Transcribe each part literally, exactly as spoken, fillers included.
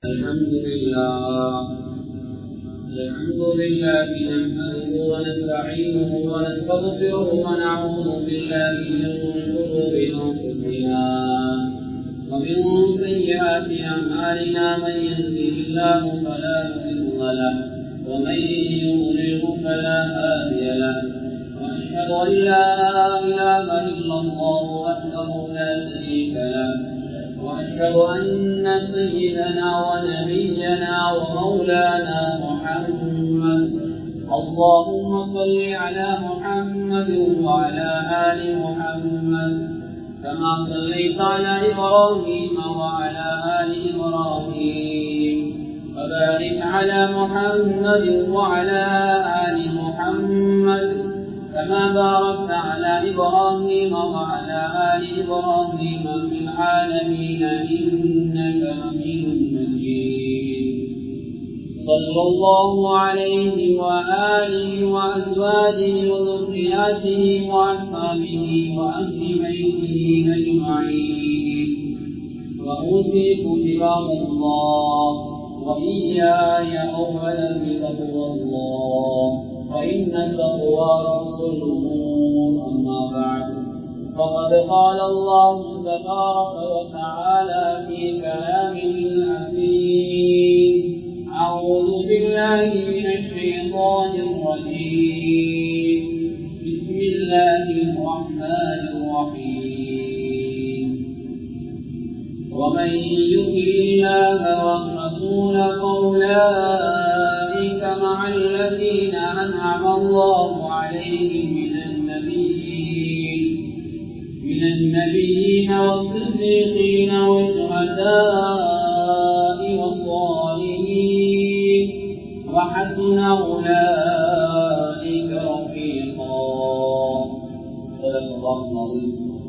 الحمد لله الحمد لله نحمده ونستعينه ونستغفره ونعوذ بالله من شرور انفسنا ومن سيئات اعمالنا من يهده الله فلا مضل له ومن يضلل فلا هادي له واشهد ان لا اله الا الله وحده لا شريك له وأشهد أن سيدنا ونبينا ومولانا محمد اللهم صل على محمد وعلى آل محمد كما صليت على إبراهيم وعلى آل إبراهيم وبارك على محمد وعلى آل محمد كما باركت على إبراهيم وعلى آل إبراهيم في العالمين إنك حميد مجيد صلى الله عليه وآله وأزواجه وذرياته وأصحابه وأهل بيته أجمعين وأوصيكم بعباد الله وإياي أولا بتقوى الله فإن التقوى رأس الأمور أما بعد فقد قال الله تبارك وتعالى في كلامه العزيز أعوذ بالله من الشيطان الرجيم بسم الله الرحمن الرحيم ومن يطع الله والرسول فأولئك مع الذين أنعم الله عليهم من النبيين من النبيين والصديقين والشهداء والصالحين وحسن أولئك رفيقا صدق الله العظيم.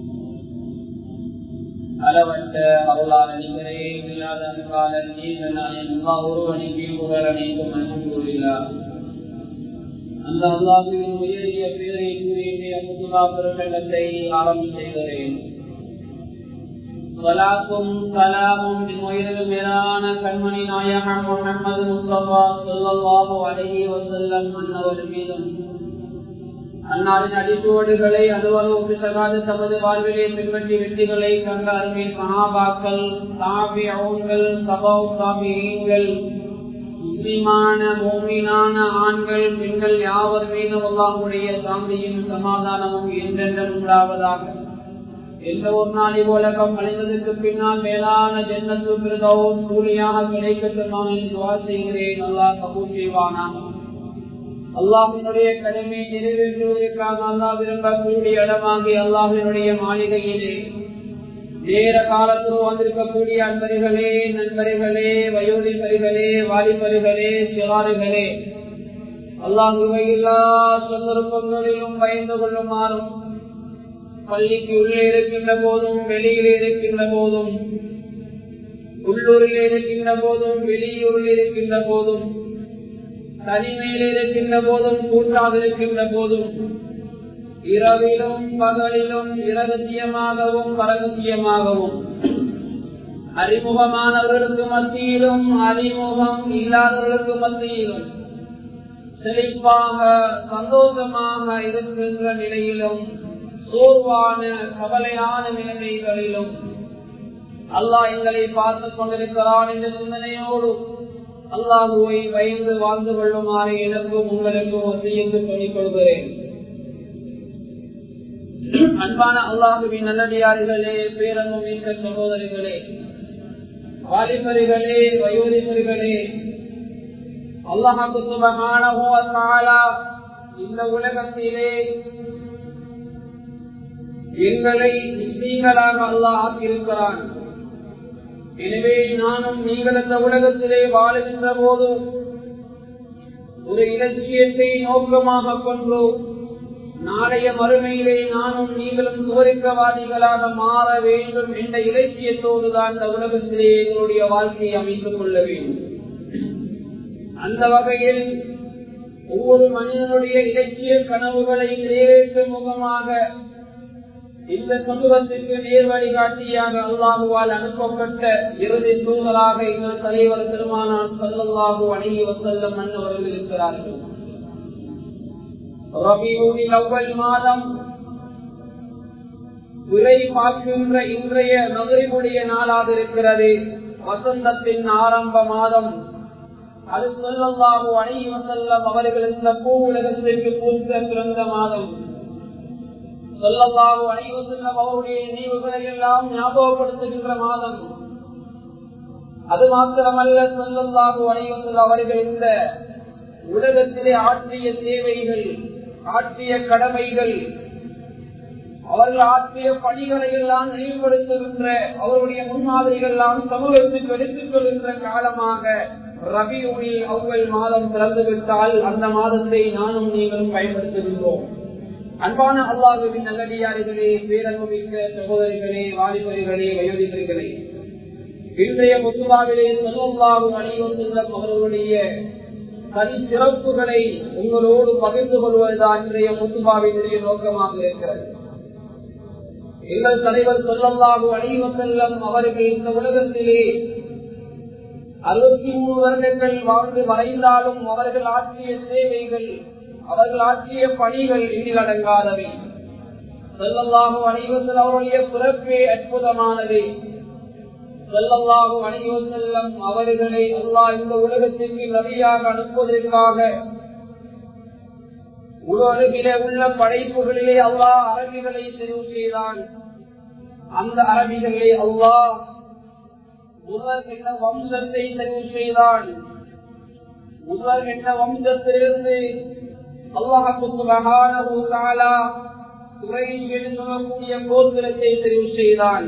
அளவற்ற அருளாளனிகளே இல்லாத அன்பாளன் நீங்களான எல்லா ஒருவனுக்கு புகழ் அனைத்தும் அல்ஹம்துலில்லாஹ். அந்த அல்லாஹ்வின் உயரிய பேரை கூறிய முதுகா பிரகடனத்தை ஆரம்பம் செய்கிறேன். ஸலாத்தும் ஸலாமும் உயர்வு மேலான கண்மணி நாயகம் முஹம்மது முஸ்தபா ஸல்லல்லாஹு அலைஹி வஸல்லம் அன்னவர் மீதும் அன்னாரின் அடிச்சுவடுகளை அதுவரும் பிசகாத தமது வாழ்விலே பின்பற்றி வெற்றிகளை கண்ட அருமை சஹாபாக்கள் தாபிஊன்கள் தபவு தாபிஈன்கள் முஸ்லிமான மூமினான ஆண்கள் பெண்கள் யாவர் மீதும் அல்லாஹ்வுடைய சாந்தியும் சமாதானமும் என்றென்றும் உண்டாவதாக. எந்த ஒரு நாள் இவ்வுலகம் அழிந்ததற்கு பின்னால் மேலான ஜன்னத்து ஃபிர்தௌஸ் கூலியாக கிடைக்கட்டும் என்று துஆ செய்கிறேன். அல்லாஹ் கபூல் செய்வானாக. அல்லாஹ்வினுடைய கடமை நிறைவேற்றுவதற்காக அல்லாஹ் விரும்பக்கூடிய இடமாகி அல்லாஹ்வினுடைய மாளிகையிலே நேர காலத்தில் வந்திருக்கக்கூடிய அன்பர்களே, நண்பர்களே, வயோதிபர்களே, வாலிபர்களே, சிறார்களே, அல்லாஹ்வை எல்லா சந்தர்ப்பங்களிலும் பயந்து கொள்ளுமாறும் பள்ளிக்கு உள்ளே இருக்கின்ற போதும் வெளியில் இருக்கின்ற போதும் உள்ளூரில் இருக்கின்ற போதும் வெளியூரில் இருக்கின்ற போதும் தனிமையில் இருக்கின்ற போதும் கூட்டாக இருக்கின்ற போதும் இரவிலும் பகலிலும் இரகசியமாகவும் பரகசியமாகவும் அறிமுகமானவர்களுக்கு மத்தியிலும் அறிமுகம் இல்லாதவர்களுக்கு மத்தியிலும் செழிப்பாக சந்தோஷமாக இருக்கின்ற நிலையிலும் சோர்வான கவலையான நிலைமைகளிலும் அல்லாஹ் எங்களை பார்த்துக் கொண்டிருக்கிறான் என்ற சிந்தனையோடு அல்லாஹுவை பயந்து வாழ்ந்து கொள்ளுமாறு எனக்கும் உங்களுக்கும் வசியத்து சொல்லிக் கொள்கிறேன். அன்பான அல்லாஹுவின் நல்லடியார்களே, பேரன்பு மிக்க சகோதரிகளே, வாலிபர்களே, வயோதிபர்களே, அல்லாஹ் சுப்ஹானஹு வ தஆலா இந்த உலகத்திலே எங்களை முஸ்லிம்களாக அல்லாஹ் ஆக்கியிருக்கிறான். எனவே நானும் நீங்கள் இந்த உலகத்திலே வாழுகின்ற போதும் ஒரு இலட்சியத்தை நோக்கமாக கொண்டு நாளைய மறுமையிலே நானும் நீங்களும் சுவர்க்கவாதிகளாக மாற வேண்டும் என்ற இலட்சியத்தோடு தான் இந்த உலகத்திலே எங்களுடைய வாழ்க்கையை அமைத்துக் கொள்ள வேண்டும். அந்த வகையில் ஒவ்வொரு மனிதனுடைய இலட்சிய கனவுகளை நிறைவேற்றும் முகமாக இந்த சமூகத்திற்கு நேர் வழிகாட்டியாக அல்லாஹுவால் அனுப்பப்பட்ட இறுதி தூதராக எங்கள் தலைவர் பெருமானார் ஸல்லல்லாஹு அலைஹி வஸல்லம் அன்னவர்கள் இருக்கிறார்கள். ரபீஉல் அவ்வல் மாதம் விரை பார்க்கின்ற இன்றைய மக்ரிபுடைய நாளாக இருக்கிறது. வசந்தத்தின் ஆரம்ப மாதம். அது ஸல்லல்லாஹு அலைஹி வஸல்லம் அவர்கள் இந்த பூ உலகத்திற்கு பூத்த பிறந்த மாதம். ஸல்லல்லாஹு அலைஹி வஸல்லம் அவருடைய நினைவுகளை எல்லாம் ஞாபகப்படுத்துகின்ற மாதம். அது மாத்திரமல்ல, ஸல்லல்லாஹு அலைஹி வஸல்லம் அவர்கள் இந்த உலகத்திலே ஆற்றிய சேவைகள், ஆற்றிய கடமைகள், அவர்கள் ஆற்றிய பணிகளை எல்லாம் நினைவுபடுத்துகின்ற அவருடைய முன்மாதிரிகள் எல்லாம் சமூகத்துக்கு எடுத்துக் கொள்கின்ற காலமாக ரபீஉல் அவ்வல் மாதம் திறந்துவிட்டால் அந்த மாதத்தை நானும் நீங்களும் பயன்படுத்துகின்றோம். அன்பான அல்லாஹ்வின் நல்லடியார்களே, பேரன்புமிக்க சகோதரிகளே, வாலிபர்களே, வயோதிகர்களே, இன்றைய முத்துபாவிலே ஸல்லல்லாஹு அலைஹி வஸல்லம் அவர்களுடைய தனி சிறப்புகளை உங்களோடு பகிர்ந்து கொள்வதுதான் இன்றைய முத்துபாவினுடைய நோக்கமாக இருக்கிறது. எங்கள் தலைவர் ஸல்லல்லாஹு அலைஹி வஸல்லம் அவர்கள் இந்த உலகத்திலே அறுபத்தி மூணு வருடங்கள் வாழ்ந்து மறைந்தாலும் அவர்கள் ஆற்றிய சேவைகள், அவர்கள் ஆற்றிய பணிகள் எண்ணில் அடங்காதவை. ஸல்லல்லாஹு அலைஹி வஸல்லம் அவருடைய பிறப்பே அற்புதமானது. ஸல்லல்லாஹு அலைஹி வஸல்லம் அவர்களை அல்லாஹ் இந்த உலகத்திற்கு நபியாக அனுப்புவதற்காக உலகிலே உள்ள படைப்புகளிலே அல்லாஹ் அரபிகளை தெரிவு செய்தான். அந்த அரபிகளை அல்லாஹ் முதல் என்ற வம்சத்தை தெரிவு செய்தான். முதல் என்ற வம்சத்திலிருந்து அல்லாஹ் சுப்ஹானஹு வ தஆலா குறைஷ் என்று சொல்லக்கூடிய கோத்திரத்தை தெரிவு செய்தான்.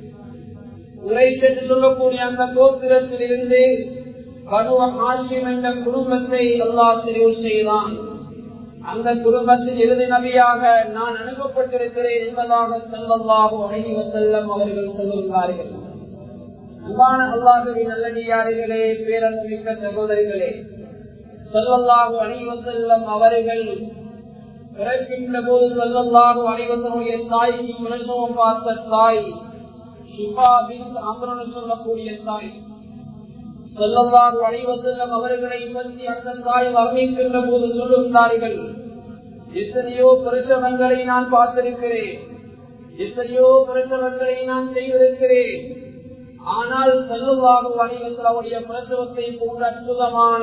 குறைஷ் என்று சொல்லக்கூடிய அந்த கோத்திரத்திலிருந்து பனு ஹாஷிம் என்ற குடும்பத்தை அல்லாஹ் தெரிவு செய்தான். அந்த குடும்பத்தின் இறுதி நபியாக நான் அனுப்பப்பட்டிருக்கிறேன் என்பதாக ஸல்லல்லாஹு அலைஹி வஸல்லம் அவர்கள் சொல்லுகிறார்கள். அன்பான அல்லாஹ்வின் நல்லடியார்களே, பேரன்புமிக்க சகோதரிகளே, ஸல்லல்லாஹு அலைஹி வஸல்லம் அவர்கள் பிறக்கின்ற போது ஸல்லல்லாஹு அலைஹி வஸல்லம் தாய்க்கு பிரசவம் பார்த்த தாய் ஷிஃபா பின்த் அம்ர் என்று சொல்லக்கூடிய தாய். ஸல்லல்லாஹு அலைஹி வஸல்லம் அவர்களை பற்றி அந்த தாய் வர்ணிக்கின்ற போது சொல்லுகிறார்கள், எத்தனையோ பிரசவங்களை நான் பார்த்திருக்கிறேன், எத்தனையோ பிரசவங்களை நான் செய்திருக்கிறேன். ஆனால் ஸல்லல்லாஹு அலைஹி வஸல்லம் அவருடைய பிரசவத்தை போன்ற அற்புதமான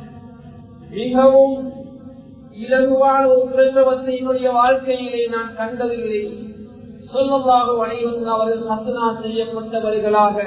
மிகவும் இலகுவான ஒரு பிரசவத்தை என்னுடைய வாழ்க்கையிலே நான் கண்டதில்லை. ஸல்லல்லாஹு அலைஹி வஸல்லம் அவர்கள் ஹத்னா செய்யப்பட்டவர்களாக,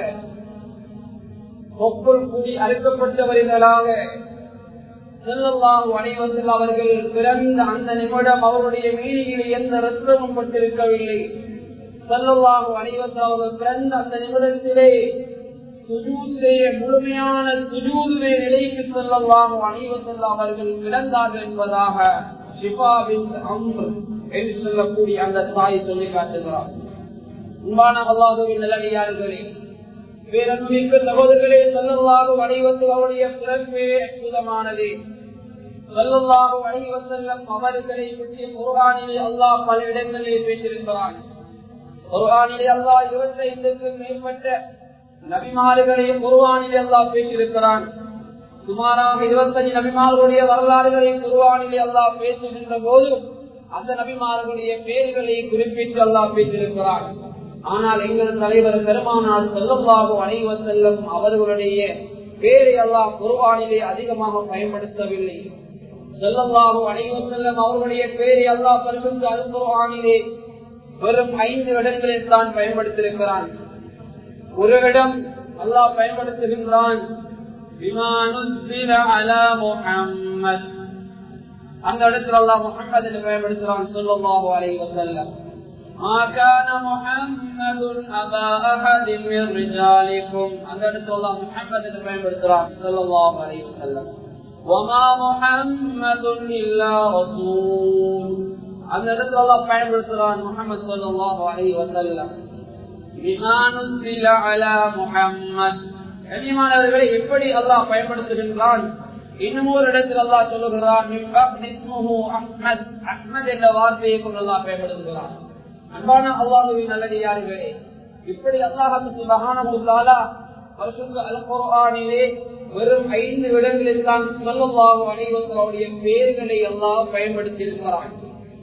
கொப்புள் கூடி அறுக்கப்பட்டவர்களாக ஸல்லல்லாஹு அலைஹி வஸல்லம் அவர்கள் பிறந்த அந்த நிமிடம் அவருடைய மீனிலே எந்த ரத்தமும் பட்டிருக்கவில்லை. ஸல்லல்லாஹு அலைஹி வஸல்லம் அவர்கள் பிறந்த அந்த நிமிடத்திலே சுஜூதிலே முழுமையான சுஜூதிலே நிலைக்கு ஸல்லல்லாஹு அலைஹி வஸல்லம் அவர்கள் பிறந்தார்கள் என்பதாக ஷிஃபா பின்த் அம்ர் என்று சொல்லக்கூடிய அந்த தாய் சொல்லி காட்டுகிறார். அன்பான அல்லாஹ்வின் நல்லடியார்களே, பேரன்புமிக்க சகோதரர்களே, ஸல்லல்லாஹு அலைஹி வஸல்லம் அவருடைய பிறப்பே அற்புதமானது. ஸல்லல்லாஹு அலைஹி வஸல்லம் அவர்களை பற்றி குர்ஆனிலே அல்லாஹ் பல இடங்களிலே பேசியிருக்கிறான். குர்ஆனிலே அல்லாஹ் இருபத்தி ஐந்துக்கும் மேற்பட்ட நபிமார்களை குர்ஆனிலே அல்லாஹ் பேசியிருக்கிறான். சுமாராக இருபத்தஞ்சு நபிமார்களுடைய வரலாறுகளை குர்ஆனிலே அல்லாஹ் பேசுகின்ற போது அந்த நபிமார்களுடைய பெயர்களை குறிப்பிட்டு அல்லாஹ் பேசியிருக்கிறான். ஆனால் எங்கள் தலைவர் பெருமானார் ஸல்லல்லாஹு அலைஹி வஸல்லம் அவர்களுடைய பெயரை அல்லாஹ் குர்ஆனிலே அதிகமாக பயன்படுத்தவில்லை. ஸல்லல்லாஹு அலைஹி வஸல்லம் அவர்களுடைய பெயரை அல்லாஹ் பரிசுத்த அல் குர்ஆனிலே வெறும் ஐந்து இடங்களில் தான் பயன்படுத்தியிருக்கிறான். ஒரு இடம் அல்லாஹ் பயன்படுத்துகின்றான், பிமா நுஸ்ஸில அலா முஹம்மத். அந்த இடத்துல அல்லாஹ் முஹம்மத் என்று பயன்படுத்துகிறான். ஸல்லல்லாஹு அலைஹி வஸல்லம் ما كان محمد أبا أحد من رجالكم. அந்த இடத்துல அல்லாஹ் முஹம்மத் என்று பயன்படுத்துகிறான். ஸல்லல்லாஹு அலைஹி வஸல்லம் وما محمد إلا رسول. அந்த இடத்துல அல்லாஹ் பயன்படுத்துகிறான் முஹம்மத் ஸல்லல்லாஹு அலைஹி வஸல்லம். பிமா நுஸ்ஸில அலா முஹம்மத். கனிமானவர்களை எப்படி அல்லாஹ் பயன்படுத்துகின்றான்? இன்னும் ஒரு இடத்தில் அல்லாஹ் சொல்லுகிறான், அஹ்மத். அஹ்மத் என்ற வார்த்தையை கொண்டு அல்லாஹ் பயன்படுத்துகிறான். அன்பான அல்லாஹ்வின் நல்லடியார்களே, இப்படி அல்லாஹ் சுப்ஹானஹு வ தஆலா பரிசுத்த அல் குர்ஆனிலே வெறும் ஐந்து இடங்களில் தான் ஸல்லல்லாஹு அலைஹி வஸல்லுடைய பெயர்களை அல்லாஹ் பயன்படுத்தி இருக்கிறான்.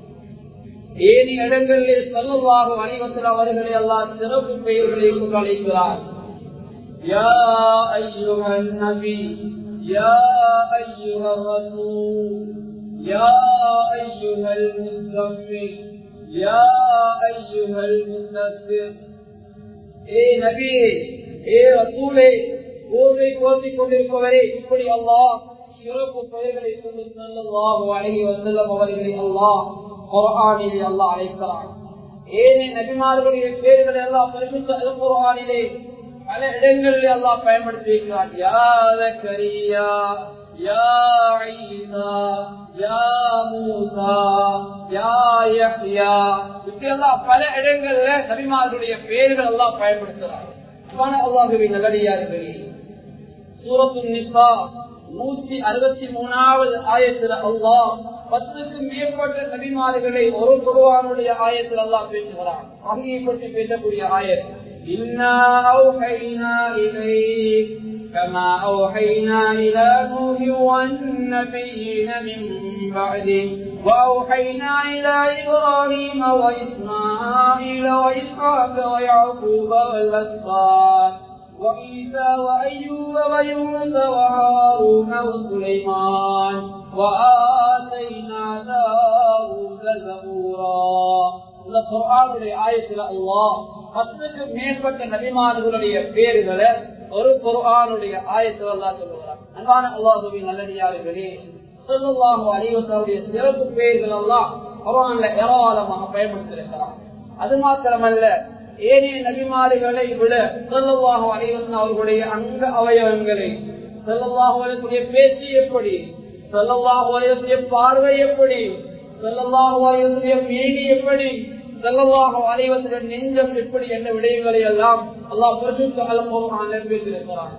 ஏனைய இடங்களிலே ஸல்லல்லாஹு அலைஹி வஸல்லம் அவர்களை அல்லாஹ் சிறப்பு பெயர்களை கொண்டு அழைக்கிறார். யா அய்யுஹன் நபி, யா அய்யுஹர் ரசூல், யா அய்யுஹல் முஸம்மில், யா அய்யுஹல் முத்தஸிர். ஏ நபியே, ஏ ரசூலே, போர்வை போர்த்திக் கொண்டிருப்பவரே, இப்படி அல்லாஹ் சிறப்பு பெயர்களை கொண்டு ஸல்லல்லாஹு அலைஹி வஸல்லம் அவர்களை அல்லாஹ் குர்ஆனிலே அல்லாஹ் அழைக்கிறான். ஏனைய நபிமார்களுடைய பெயர்களை அல்லாஹ் பரிசுத்த அல் குர்ஆனிலே பல இடங்களிலே அல்லாஹ் பயன்படுத்தி இருக்கிறான். யா ஜக்கரியா, யா ஈசா, யா மூசா, யா யஹ்யா, இப்படி அல்லாஹ் பல இடங்கள்ல நபிமார்களுடைய பெயர்கள் அல்லாஹ் பயன்படுத்துறான். அல்லாஹ்வின் நல்லடியார்களே, சூரத்துன் நிசா நூற்றி அறுபத்தி மூணாவது ஆயத்தில் அல்லாஹ் பத்துக்கும் மேற்பட்ட நபிமார்களை ஒரு குர்ஆனுடைய ஆயத்தில் அல்லாஹ் பேசுகிறான். வஹீயை பற்றி பேசக்கூடிய ஆயத். இன்னா அவ்ஹைனா இலைக் கமா அவ்ஹைனா இலா நூஹி வன்-நபிய்யின மின் பஅதிஹி وأوحينا إلى إبراهيم وإسماعيل وإسحاق ويعقوب والأسباط وعيسى وأيوب ويونس وهارون وسليمان وآتينا داود زبورا. இந்த குர்ஆனுடைய ஆயத்தில் அல்லாஹ் பத்துக்கு மேற்பட்ட நபிமார்களுடைய பெயர்களை ஒரு குர்ஆனுடைய ஆயத்தில் அல்லாஹ் சொல்கிறார். அன்பான அல்லாஹ்வின் நல்லடியார்களே, ஸல்லல்லாஹு அலைஹி வஸல்லுடைய சிறப்பு பெயர்கள் எல்லாம் குர்ஆன்ல ஏராளமாக பயன்படுத்தியிருக்கிறார். அது மாத்திரமல்ல, ஏனைய நபிமார்களை விட ஸல்லல்லாஹு அலைஹி வஸல்லம் அவர்களுடைய அங்க அவயவங்களை, ஸல்லல்லாஹு அலைஹி வஸல்லம் பேச்சு எப்படி, ஸல்லல்லாஹு அலைஹி வஸல்லம் பார்வை எப்படி, ஸல்லல்லாஹு அலைஹி வஸல்லம் மீதி எப்படி, ஸல்லல்லாஹு அலைஹி வஸல்லம் நெஞ்சம் எப்படி என்ற விடயங்களை எல்லாம் அல்லாஹ் பரிசுத்த அல் குர்ஆனில் பேசியிருக்கிறார்.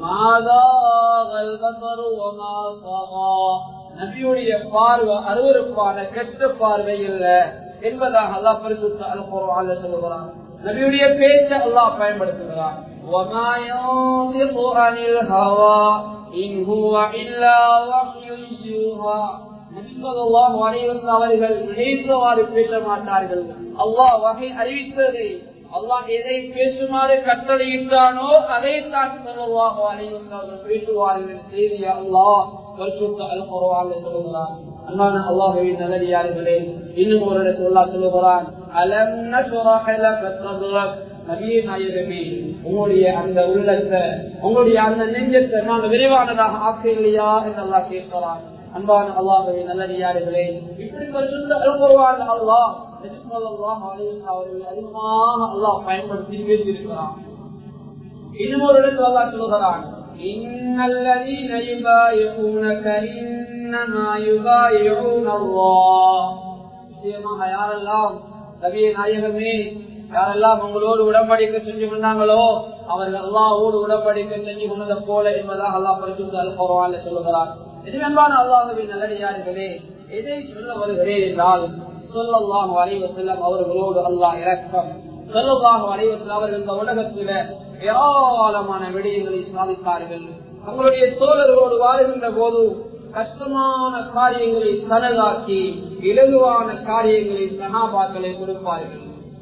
மாதாகல் பஸரு வமா ஸகா, நபியுடைய பார்வை அருவருப்பான கெட்ட பார்வை இல்ல என்பதாக அல்லாஹ் பரிசுத்த அல் குர்ஆனில் சொல்கிறான். நபியுடைய பேச்சை அல்லாஹ் பயன்படுத்துகிறான். வமா யன்திகு அனில் ஹவா இன் ஹுவ இல்லா வஹ்யுன் யூஹா. நபி ஸல்லல்லாஹு அலைஹி வஸல்லம் அவர்கள் நினைத்தவாறு பேச மாட்டார்கள். அல்லாஹ் வஹி அறிவித்ததை, அல்லாஹ் எதை பேசுமாறு கட்டளையிட்டானோ அதைத்தான் ஸல்லல்லாஹு அலைஹி வஸல்லம் பேசுவார்கள் செய்தியை அல்லாஹ் பரிசுத்த அல் குர்ஆனில் சொல்கிறான். அன்பான அல்லாஹ்வின் நல்லடியார்களே, இன்னும் ஒரு இடத்தில் அல்லாஹ் சொல்கிறான், அலம் நஷ்ரஹ் லக ஸத்ரக். நபியே நாயகமே, உங்களுடைய அந்த உள்ளத்தை, உங்களுடைய அந்த நெஞ்சத்தை நாங்கள் விரிவானதாக ஆக்கலையா என்று அல்லாஹ் கேட்கிறான். அன்பான அல்லாஹ்வின் நல்லடியார்களே, இப்படி பரிசுத்த அல் குர்ஆனில் அல்லாஹ் ஸல்லல்லாஹு அலைஹி வஸல்லம் அவர்களை அதிகமாக அல்லாஹ் பயன்படுத்தி பேசியிருக்கிறான். இன்னும் ஒரு இடத்தில் அல்லாஹ் சொல்கிறான், இன்னல்லதீன யுபாயிஊனக இன்னமா யுபாயிஊன அல்லாஹ். நிச்சயமாக யாரெல்லாம் நபியே நாயகமே, யாரெல்லாம் உங்களோடு உடன்படிக்கை செஞ்சு கொண்டாங்களோ அவர்கள் அல்லாஹ்வோடு உடன்படிக்கை செஞ்சு கொண்டதை போல என்பதாக அல்லாஹ் பரிசுத்த அல் குர்ஆனில் சொல்கிறார். அன்பான அல்லாஹ்வின் நல்லடியார்களே, எதை சொல்ல வருகிறேன் என்றால், ஸல்லல்லாஹு அலைஹி வஸல்லம் அவர்களோடு அல்லாஹ் இரக்கம். ஸல்லல்லாஹு அலைஹி வஸல்லம் அவர்கள் இந்த உலகத்தில ஏராளமான விடயங்களை சாதித்தார்கள். தங்களுடைய தோழர்களோடு வாழ்கின்ற போது கஷ்டமான காரியங்களை தனதாக்கி இலகுவான காரியங்களை சஹாபாக்களை கொடுப்பார்கள்.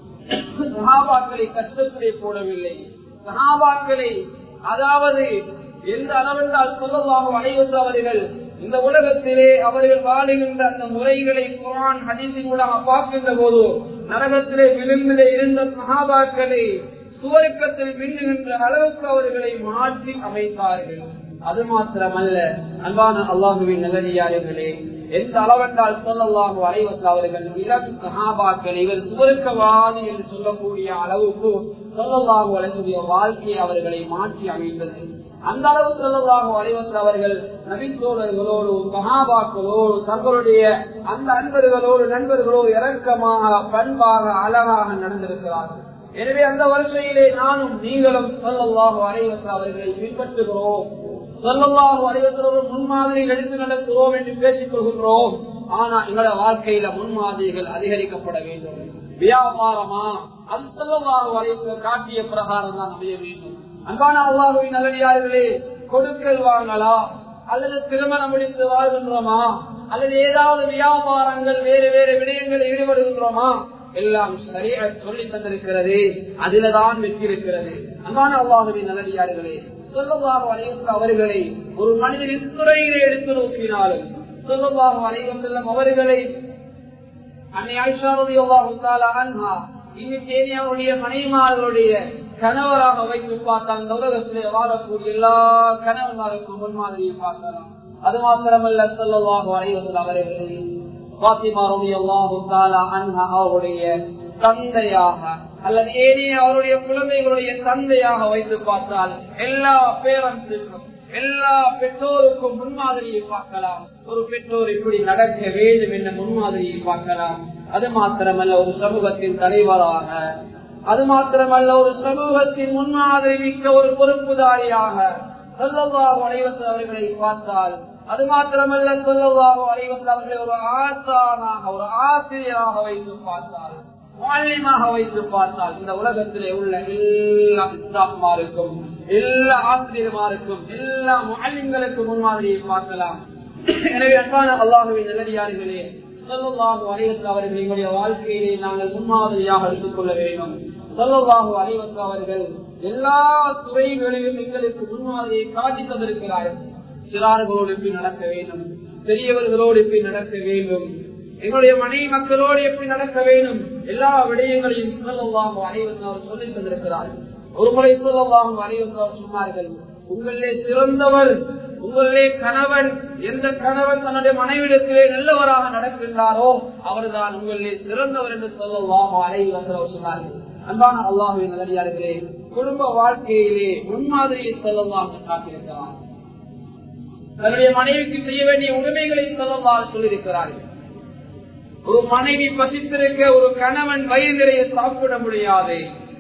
சஹாபாக்களை கஷ்டத்திலே போடவில்லை. சஹாபாக்களை, அதாவது எந்த அளவென்றால் ஸல்லல்லாஹு அலைஹி வஸல்லம் அவர்கள் இந்த உலகத்திலே அவர்கள் வாழுகின்ற அந்த முறைகளை குர்ஆன் ஹதீஸின் மூலம் பார்க்கின்ற போது நரகத்திலே விளிம்பிலே இருந்த சஹாபாக்களை சுவர்க்கத்தில் மின்னுகின்ற அளவுக்கு அவர்களை மாற்றி அமைத்தார்கள். அது மாத்திரமல்ல, அன்பான அல்லாஹ்வின் நல்லடியார்களே, எந்த அளவென்றால் ஸல்லல்லாஹு அலைஹி வஸல்லம் அவர்கள் இளம் சஹாபாக்கள் இவர் சுவர்க்கவாதி என்று சொல்லக்கூடிய அளவுக்கு ஸல்லல்லாஹு அலைஹி வஸல்லம் வாழ்க்கையை அவர்களை மாற்றி அமைத்தது. அந்த அளவு ஸல்லல்லாஹு அலைஹி வஸல்லம் அவர்கள் நபி தோழர்களோடு சஹாபாக்களோடு தங்களுடைய அந்த அன்பர்களோடு நண்பர்களோடு இரக்கமாக பண்பாக அழகாக நடந்திருக்கிறார்கள். எனவே அந்த வரிசையிலே நானும் நீங்களும் ஸல்லல்லாஹு அலைஹி வஸல்லம் அவர்களை பின்பற்றுகிறோம். ஸல்லல்லாஹு அலைஹி வஸல்லம் முன்மாதிரியில் எடுத்து நடக்கிறோம் என்று பேசிக் கொள்கின்றோம். ஆனா எங்களோட வாழ்க்கையில முன்மாதிரிகள் அதிகரிக்கப்பட வேண்டும். வியாபாரமா? அது ஸல்லல்லாஹு அலைஹி வஸல்லம் காட்டிய பிரகாரம் தான் அமைய வேண்டும். அன்பான அல்லாஹ்வின் நல்லடியார்களே, கொடுக்கல் வாங்கலா அல்லது திருமணம் முடித்து வாழ்கின்றோமா அல்லது ஏதாவது வியாபாரங்கள் வேறு வேறு விடயங்களில் ஈடுபடுகின்றோமா, எல்லாம் சரியாக சொல்லி தந்திருக்கிறது. அதில்தான் வெற்றி இருக்கிறது. அன்பான அல்லாஹ்வின் நல்லடியார்களே, ஸல்லல்லாஹு அலைஹி வஸல்லம் அவர்களை ஒரு மனிதனின் துறையிலே எடுத்து நோக்கினாலும் ஸல்லல்லாஹு அலைஹி வஸல்லம் அவர்களை அன்னை ஆயிஷா ரலியல்லாஹு தஆலா அன்ஹா இன்னைக்கு அவருடைய மனைவிமார்களுடைய கணவராக வைத்து பார்த்தால் இந்த உலகத்திலே வாழக்கூடிய எல்லா கணவன்மாருக்கும் முன்மாதிரியை பார்க்கலாம். அது மாத்திரமல்ல, ஸல்லல்லாஹு அலைஹி வஸல்லம் அவர்களை ஃபாத்திமா ரலியல்லாஹு தஆலா அன்ஹா அவருடைய தந்தையாக அல்லது ஏனைய அவருடைய குழந்தைகளுடைய தந்தையாக வைத்து பார்த்தால் எல்லா பேரண்ட்ஸுக்கும் எல்லா பெற்றோருக்கும் முன்மாதிரியை பார்க்கலாம். ஒரு பெற்றோர் இப்படி நடக்க வேண்டும் என்ற முன்மாதிரியை பார்க்கலாம். அது மாத்திரமல்ல, ஒரு சமூகத்தின் தலைவராக, அது மாத்திரமல்ல ஒரு சமூகத்தின் முன்மாதிரி மிக்க ஒரு பொறுப்புதாரியாக ஸல்லல்லாஹு அலைஹி வஸல்லம் அவர்களை பார்த்தால், அது மாத்திரமல்ல ஸல்லல்லாஹு அலைஹி வஸல்லம் அவர்களை ஒரு ஆசானாக ஒரு ஆசிரியராக வைத்து பார்த்தால், முஅல்லிமாக வைத்து பார்த்தால், இந்த உலகத்திலே உள்ள எல்லா இஸ்லாமாருக்கும் எல்லா ஆசிரியர்மாருக்கும் எல்லா முஅல்லிம்களுக்கும் முன்மாதிரியை பார்க்கலாம். எனவே அன்பான அல்லாஹ்வின் நல்லடியார்களே, ஸல்லல்லாஹு அலைஹி வஸல்லம் அவர்களுடைய வாழ்க்கையிலே நாங்கள் முன்மாதிரியாக எடுத்துக் கொள்ள வேண்டும். ஸல்லல்லாஹு அலைஹி வஸல்லம் அவர்கள் எல்லா துறைகளிலும் எங்களுக்கு முன்மாதிரியை காட்டி தந்திருக்கிறார்கள். சிறார்களோடு எப்படி நடக்க வேண்டும், பெரியவர்களோடு எப்படி நடக்க வேண்டும், எங்களுடைய மனைவி மக்களோடு எப்படி நடக்க வேண்டும், எல்லா விடயங்களையும் ஸல்லல்லாஹு அலைஹி வஸல்லம் அவர் சொல்லி தந்திருக்கிறார்கள். ஒரு முறை ஸல்லல்லாஹு அலைஹி வஸல்லம் சொன்னார்கள், உங்களிலே சிறந்தவர், உங்களிலே கணவன், எந்த கணவன் தன்னுடைய மனைவிடத்திலே நல்லவராக நடக்கின்றாரோ அவர்தான் உங்களிலே சிறந்தவர் என்று ஸல்லல்லாஹு அலைஹி வஸல்லம் சொன்னார்கள். அன்பான அல்லாஹ்வின் நல்லடியார்களே, குடும்ப வாழ்க்கையிலே முன்மாதிரியை ஸல்லல்லாஹு காட்டியிருக்கிறார். தன்னுடைய மனைவிக்கு செய்ய வேண்டிய உரிமைகளை ஸல்லல்லாஹு சொல்லியிருக்கிறார்கள். ஒரு மனைவி பசித்திருக்க ஒரு கணவன் வயிறு நிறைய சாப்பிட முடியாது.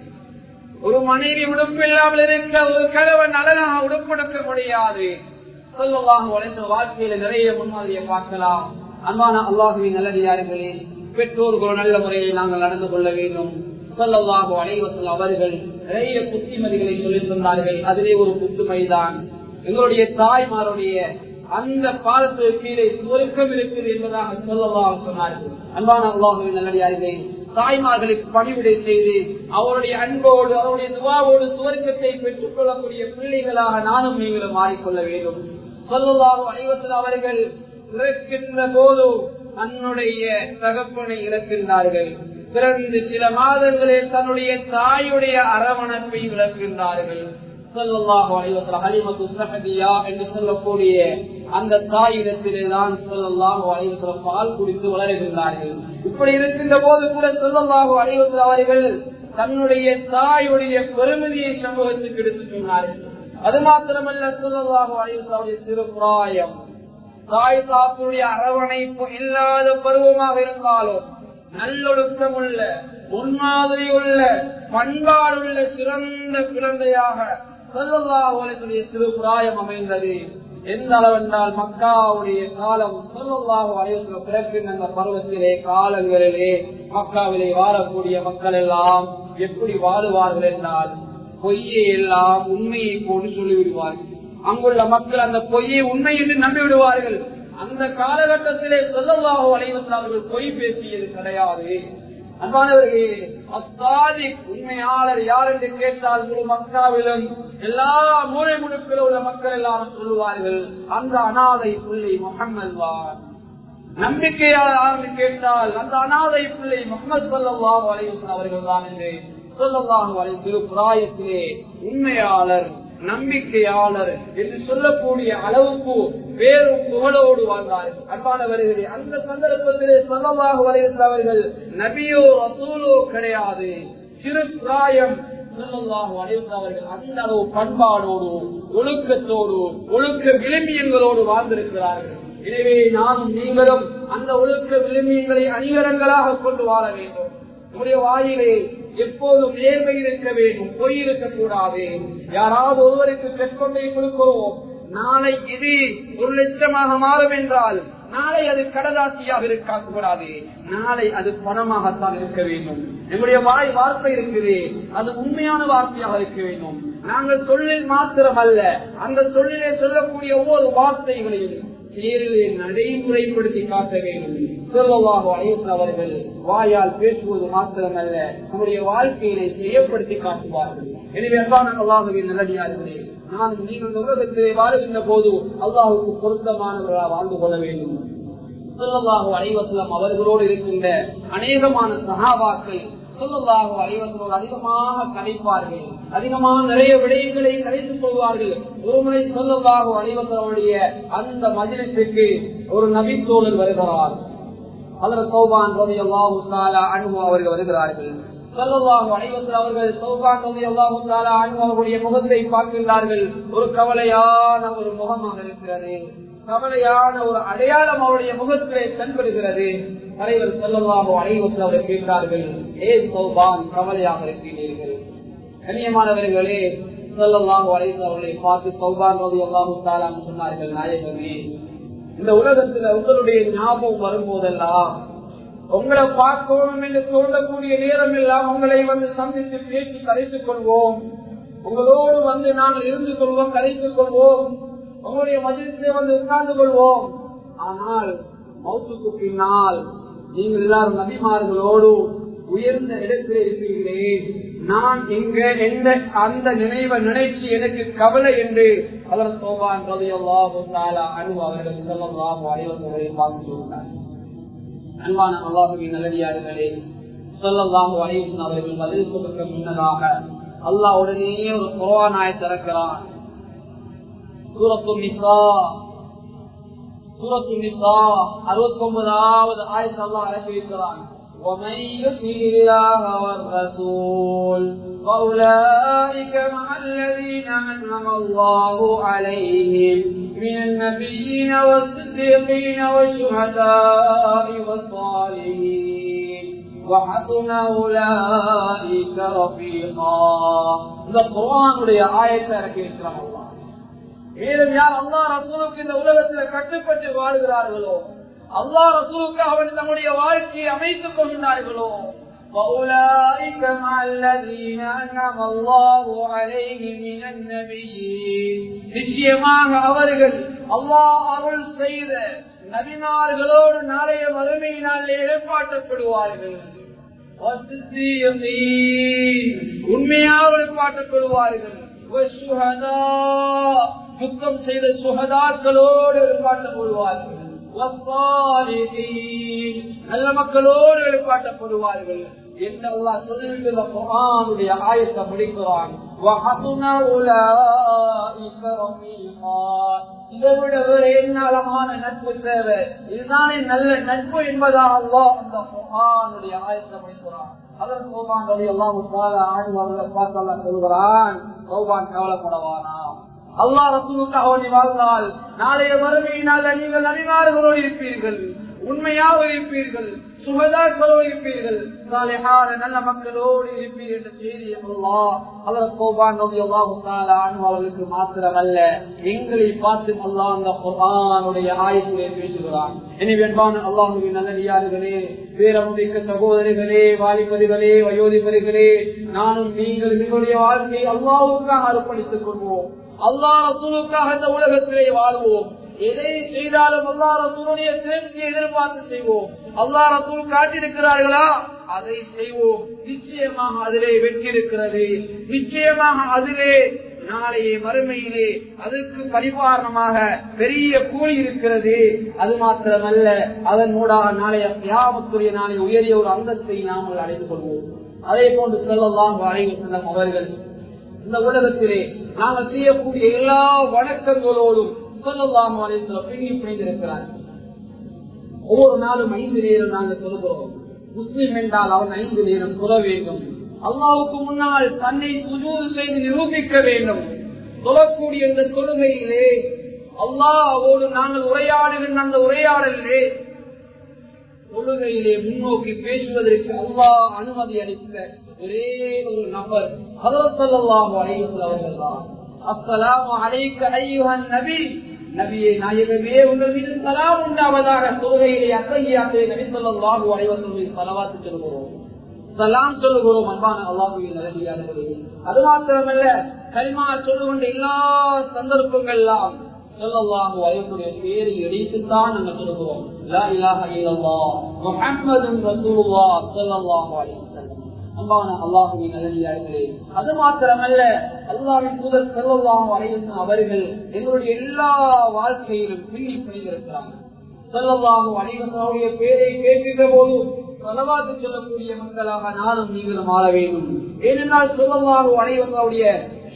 ஒரு மனைவி உடுப்பில்லாமல் இருக்க ஒரு கணவன் அழகாக உடுப்பெடுக்க முடியாது. ஸல்லல்லாஹு அலைஹி வஸல்லம் வாழ்க்கையில நிறைய முன்மாதிரியை பார்க்கலாம். அன்பான அல்லாஹ்வின் நல்லடியார்களே, பெற்றோர்கள் நல்ல முறையில் நாங்கள் நடந்து கொள்ள வேண்டும். ஸல்லல்லாஹு அலைஹி வஸல்லம் அவர்கள் நிறைய புத்திமதிகளை சொல்லி தந்தார்கள். அதிலே ஒரு புத்துமைதான் எங்களுடைய தாய்மாருடைய அந்த பாதத்துக்கு கீழே சுவர்க்கம் இருக்குது என்பதாக ஸல்லல்லாஹு சொன்னார்கள். அன்பான அல்லாஹ்வின் நல்லடியார்களே, தாய்மார்களுக்கு பணிவிடை செய்து அவருடைய அன்போடு அவருடைய துஆவோடு சுவர்க்கத்தை பெற்றுக் கொள்ளக்கூடிய பிள்ளைகளாக நானும் நீங்களும் மாறிக்கொள்ள வேண்டும். ஸல்லல்லாஹு அலைஹி வஸல்லம் அவர்கள் இறக்கின்ற போது தன்னுடைய தகப்பனை இழக்கின்றார்கள். பிறந்து சில மாதங்களே தன்னுடைய தாயுடைய அரவணைப்பை இழக்கின்றார்கள். ஸல்லல்லாஹு அலைஹி வஸல்லம் ஹலீமத்து ஸஅதியா என்று சொல்லக்கூடிய அந்த தாயிடத்திலேதான் ஸல்லல்லாஹு அலைஹி வஸல்லம் பால் குடித்து வளர்கின்றார்கள். இப்படி இருக்கின்ற போது கூட ஸல்லல்லாஹு அலைஹி வஸல்லம் அவர்கள் தன்னுடைய தாயுடைய பெருமதியை சமூகத்துக்கு எடுத்து சொன்னார்கள். அது மாத்திரமல்ல, ஸல்லல்லாஹு அலைஹி வஸல்லம் சிறு பிராயம், தாய் தாப்புடைய அரவணைப்பு இல்லாத பருவமாக இருந்தாலும் நல்லொழுக்கம் உள்ள முன்மாதிரி உள்ள பண்பாடுள்ள சிறந்த குழந்தையாக ஸல்லல்லாஹு அலைஹி வஸல்லம் சிறு பிராயம் அமைந்தது. எந்த அளவென்றால் மக்காவுடைய காலம் ஸல்லல்லாஹு அலைஹி வஸல்லம் பிறக்கின்ற அந்த பருவத்திலே காலங்களிலே மக்காவிலே வாழக்கூடிய மக்கள் எல்லாம் எப்படி வாழுவார்கள் என்றால் பொய்யை எல்லாம் உண்மையை போட்டு சொல்லிவிடுவார்கள். அங்குள்ள மக்கள் அந்த பொய்யை உண்மை என்று நம்பிவிடுவார்கள். அந்த காலகட்டத்திலே ஸல்லல்லாஹு அலைஹி வஸல்லம் அவர்கள் பொய் பேசியது கிடையாது. அன்பானவர்களே, அஸ்ஸாதிக் உண்மையாளர் யார் என்று கேட்டால் முழு மக்காவிலும் எல்லா மூலை முடுக்கில் உள்ள மக்கள் எல்லாம் சொல்லுவார்கள், அந்த அனாதை பிள்ளை முஹம்மது தான். நம்பிக்கையாளர் யார் என்று கேட்டால் அந்த அனாதை பிள்ளை முஹம்மது ஸல்லல்லாஹு அலைஹி வஸல்லம் அவர்கள் தான் என்று ஸல்லல்லாஹு அலைஹி வஸல்லம் பிராயத்திலே உண்மையாளர் நம்பிக்கையாளர் என்று சொல்லக்கூடிய அளவுக்கு வேறும் புகழோடு வாழ்ந்தார்கள். அன்பானவர்களே, அந்த சந்தர்ப்பத்திலே ஸல்லல்லாஹு அலைஹி வஸல்லம் அவர்கள் நபியோ ரசூலோ கிடையாது. சிறு பிராயம் ஸல்லல்லாஹு அலைஹி வஸல்லம் அவர்கள் அந்த அளவு பண்பாடோடு ஒழுக்கத்தோடு ஒழுக்க விளிம்பியங்களோடு வாழ்ந்திருக்கிறார்கள். எனவே நானும் நீங்களும் அந்த ஒழுக்க விளிம்பியங்களை அணிகலங்களாக கொண்டு வாழ வேண்டும். நம்முடைய வாயிலே எப்போதும் நேர்மை இருக்க வேண்டும், பொய் இருக்கக்கூடாது. யாராவது ஒருவருக்கு பெட்கொண்டை கொடுக்கிறோம், நாளை இது ஒரு லட்சமாக மாறும் என்றால் நாளை அது கடதாசியாக இருக்கக்கூடாது, நாளை அது பணமாகத்தான் இருக்க வேண்டும். நம்முடைய வாய் வார்த்தை இருக்குது, அது உண்மையான வார்த்தையாக இருக்க வேண்டும். நாங்கள் சொல்லில் மாத்திரம் அல்ல, அந்த சொல்லிலே சொல்லக்கூடிய ஒவ்வொரு வார்த்தைகளையும் செயலிலே நடைமுறைப்படுத்தி காட்ட வேண்டும். ஸல்லல்லாஹு அலைஹி வஸல்லம் அவர்கள் வாயால் பேசுவது மாத்திரமல்ல, நம்முடைய வாழ்க்கையிலே செயல்படுத்தி காட்டுவார்கள். எனவே அன்பான அல்லாஹ்வின் நல்லடியார்களே, நான் நீங்கள் உலகத்திலே வாழுகின்ற போது அல்லாஹ்வுக்கு பொருத்தமானவர்களாக வாழ்ந்து கொள்ள வேண்டும். ஸல்லல்லாஹு அலைஹி வஸல்லம் அவர்களோடு இருக்கின்ற அநேகமான சஹாபாக்கள் ஸல்லல்லாஹு அலைஹி வஸல்லம் அதிகமாக கலைப்பார்கள், அதிகமாக நிறைய விடயங்களை கலைத்துக் கொள்வார்கள். ஒருமுறை ஸல்லல்லாஹு அலைஹி வஸல்லமுடைய அந்த மஜ்லிஸுக்கு ஒரு நபி தோழர் வருகிறார். ஹஜ்ரத் தௌபான் ரலியல்லாஹு தஆலா அன்ஹு அவர்கள் வருகிறார்கள். ஸல்லல்லாஹு அலைஹி வஸல்லம் அவர்கள் தௌபான் ரலியல்லாஹு தஆலா அன்ஹு அவருடைய முகத்தை பார்க்கிறார்கள். ஒரு கவலையான ஒரு முகமாக இருக்கிறது, கவலையான ஒரு அடையாளம் அவருடைய முகத்திலே தென்படுகிறது. தலைவர் ஸல்லல்லாஹு அலைஹி வஸல்லம் அவர்கள் கேட்டார்கள், ஏ தௌபான், கவலையாக இருக்கிறீர்கள்? கண்ணியமானவர்களே, ஸல்லல்லாஹு அலைஹி வஸல்லம் அவர்களை பார்த்து தௌபான் ரலியல்லாஹு தஆலா சொன்னார்கள், நாயகமே, இந்த உலகத்துல உங்களுடைய ஞாபகம் வரும்போதெல்லாம், உங்களை பார்க்கணும் என்று தோன்றக்கூடிய நேரம் எல்லாம் உங்களை வந்து சந்தித்து பேசி கலைத்துக் கொள்வோம், உங்களோடு வந்து நாங்கள் இருந்து கொள்வோம், கலைத்துக் கொள்வோம், உங்களுடைய மஜ்லிஸிலே வந்து உட்கார்ந்து கொள்வோம். ஆனால் மௌத்துக்கு பின்னால் நீங்கள் எல்லாரும் நபிமார்களோடு உயர்ந்த இடத்திலே இருக்கிறீர்களே, நான் இங்க எந்த அந்த நினைவை நினைச்சு எனக்கு கவலை என்று ஹஜ்ரத் தௌபான் ரலியல்லாஹு தஆலா அன்ஹு அவர்கள் ஸல்லல்லாஹு அலைஹி வஸல்லம் பார்த்து சொன்னார். அன்பான அல்லாஹ்வின் நல்லடியார்களே, ஸல்லல்லாஹு அலைஹி வஸல்லம் அவர்கள் பதில் கொடுக்க முன்னதாக அல்லாஹ் உடனே ஒரு குர்ஆன் ஆயத்தை இறக்கிறான். சூரத்துன் நிசா சூரத்துன் நிசா அறுபத்தி ஒன்பதாவது ஆயத்தை அல்லாஹ் இறக்கி இருக்கிறான். ومن يطع الله والرسول فأولئك مع الذين أنعم الله عليهم من النبيين والصديقين والشهداء والصالحين وحسن أولئك رفيقا. இந்த குர்ஆனுடைய ஆயத்தை இறக்கி இருக்கிறான் அல்லாஹ். மேலும் யார் அல்லாஹ் ரசூலுக்கு இந்த உலகத்தில் கட்டுப்பட்டு வாழ்கிறார்களோ, அல்லாஹ் ரசூலுக்காக அவன் தம்முடைய வாழ்க்கையை அமைத்துக் கொண்டார்களோ, وَأُولَئِكَ مَعَ الَّذِينَ أَنْعَمَ اللَّهُ عَلَيْهِمْ مِنَ النَّبِيِّينَ, நிச்சயமாக அவர்கள் அல்லாஹ் அருள் செய்த நபிமார்களோடு நாளைய மறுமையினால் எழுப்பாட்டப்படுவார்கள். உண்மையாக எழுப்பாட்டப்படுவார்கள். யுத்தம் செய்த சுஹதாக்களோடு எழுப்பாட்டப்படுவார்கள். நல்ல மக்களோடு எழுப்பாட்டப்படுவார்கள் என்று அல்லாஹ் சொல்லிவிட்டு குர்ஆனுடைய ஆயத்தை முடிக்கிறான். இதை விட வேறு என்ன அழகான நட்பு தேவை? இதுதானே நல்ல நட்பு என்பதாக அல்லாஹ் அந்த குர்ஆனுடைய ஆயத்தை முடிக்கிறான். அதற்கு தௌபான் ரலியல்லாஹு தஆலா அன்ஹு அவர்களை பார்த்து அல்லாஹ் சொல்கிறான், தௌபான் கவலைப்படவானா, அல்லாஹ் ரசூலுக்காக நீ வாழ்ந்தால் நாளைய மறுமையினால் நீங்கள் நபிமார்களோடு இருப்பீர்கள், உண்மையாக இருப்பீர்கள், சுஹதாக்களோடு இருப்பீர்கள், சாலிஹான நல்ல மக்களோடு இருப்பீர்கள் என்ற செய்தி அல்லாஹ் ஹஜ்ரத் தௌபான் ரலியல்லாஹு தஆலா அன்ஹு அவர்களுக்கு மாத்திரமல்ல, எங்களை பார்த்து அல்லாஹ் அந்த குர்ஆனுடைய ஆயத்திலே பேசுகிறான். எனவே அன்பான அல்லாஹ்வின் நல்லடியார்களே, பேரமுடிக்க சகோதரிகளே, வாலிபர்களே, வயோதிபர்களே, நானும் நீங்கள் எங்களுடைய வாழ்க்கையை அல்லாஹ்வுக்காக அர்ப்பணித்துக் கொள்வோம். அல்லாஹ் ரசூலுக்காக இந்த உலகத்திலே வாழ்வோம். எதை செய்தாலும் அல்லாஹ் ரசூலுடைய திருப்தியை எதிர்பார்த்து செய்வோம். அல்லாஹ் ரசூல் காட்டியிருக்கிறார்களா, அதை செய்வோம். நிச்சயமாக அதிலே வெற்றி இருக்கிறது, நிச்சயமாக அதிலே நாளைய மறுமையிலே அதற்கு பரிபாரணமாக பெரிய கூலி இருக்கிறது. அது மாத்திரமல்ல, அதன் மூடாக நாளைய கியாமத்துடைய நாளை உயரிய ஒரு அந்தத்தை நாங்கள் அடைந்து கொள்வோம். அதே போன்று ஸல்லல்லாஹு அலைஹி வஸல்லம் அவர்கள் இந்த உலகத்திலே நாங்கள் செய்யக்கூடிய எல்லா வணக்கங்களோடும் ஸல்லல்லாஹு அலைஹி வஸல்லம் பின்னி பிணைந்திருக்கிறார்கள். ஒவ்வொரு நாளும் ஐந்து நேரம் நாங்கள் சொல்கிறோம். முஸ்லிம் என்றால் அவன் ஐந்து நேரம் சொல்ல வேண்டும். அல்லாஹ்வுக்கு முன்னால் தன்னை சுஜூது செய்து நிரூபிக்க வேண்டும். சொல்லக்கூடிய இந்த தொழுகையிலே அல்லாஹ்வோடு நாங்கள் உரையாடுகின்ற அந்த உரையாடலிலே தொழுகையிலே முன்னோக்கி பேசுவதற்கு அல்லாஹ் அனுமதி அளித்த ஒரே ஒரு நபர் ஹஜ்ரத் ஸல்லல்லாஹு அலைஹி வஸல்லம் அவர்கள் தான். அஸ்ஸலாமு அலைக்க அய்யுஹன் நபி நபியே நாயகமே உங்கள் மீது சலாம் உண்டாவதாக தொழுகையிலே அத்தஹியாத்திலே நபி ஸல்லல்லாஹு அலைஹி வஸல்லம் ஸலவாத் சொல்கிறோம், சலாம் சொல்லுகிறோம். அன்பான அல்லாஹ்வின் நல்லடியார்களே, அது மாத்திரமல்ல கலிமா சொல்லுகின்ற எல்லா சந்தர்ப்பங்கள்லாம் ஸல்லல்லாஹு அலைஹி வஸல்லம் பேரை எடுத்துத்தான் நாங்கள் சொல்லுகிறோம். லா இலாஹ இல்லல்லாஹ் முஹம்மதுர் ரசூலுல்லாஹ் ஸல்லல்லாஹு அலைஹி வஸல்லம். அன்பான அல்லாஹ்வின் நல்லடியார்களே, அது மாத்திரமல்ல அல்லாஹ்வின் தூதர் ஸல்லல்லாஹு அலைஹி வஸல்லம் அவர்கள் எங்களுடைய எல்லா வாழ்க்கையிலும் பின்னி பிணைந்திருக்கிறார்கள். ஸல்லல்லாஹு அலைஹி வஸல்லம் அவருடைய பேரை கேட்கின்ற போது ஸலவாத் சொல்லக்கூடிய மக்களாக நானும் நீங்களும் ஆள வேண்டும். ஏனென்றால் ஸல்லல்லாஹு அலைஹி வஸல்லம் அவருடைய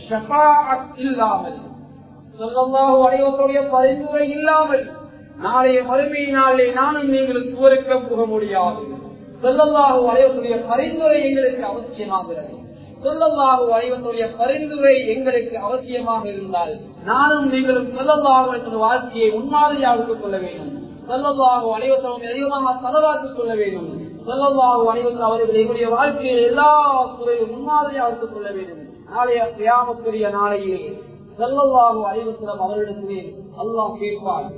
ஷஃபாஅத் இல்லாமல், ஸல்லல்லாஹு அலைஹி வஸல்லம் அவருடைய பரிந்துரை இல்லாமல் நாளைய மறுமை நாளிலே நானும் நீங்களும் சுவர்க்கம் போக முடியாது. ஸல்லல்லாஹு அலைஹி வஸல்லம் பரிந்துரை எங்களுக்கு அவசியமாகிறது. ஸல்லல்லாஹு அலைஹி வஸல்லம் பரிந்துரை எங்களுக்கு அவசியமாக இருந்தால் நானும் நீங்களும் ஸல்லல்லாஹு அலைஹி வஸல்லம் வாழ்க்கையை முன்மாதிரியாக கொள்ள வேண்டும். ஸல்லல்லாஹு அலைஹி வஸல்லம் அதிகமாக ஸலவாத் சொல்ல வேண்டும். ஸல்லல்லாஹு அலைஹி வஸல்லம் அவர்கள் எங்களுடைய வாழ்க்கையை எல்லா துறையிலும் முன்மாதிரியாக கொள்ள வேண்டும். நாளைய கியாமத்துடைய நாளையிலே ஸல்லல்லாஹு அலைஹி வஸல்லம் அவர்களிடத்திலே அல்லாஹ் கேட்பார்.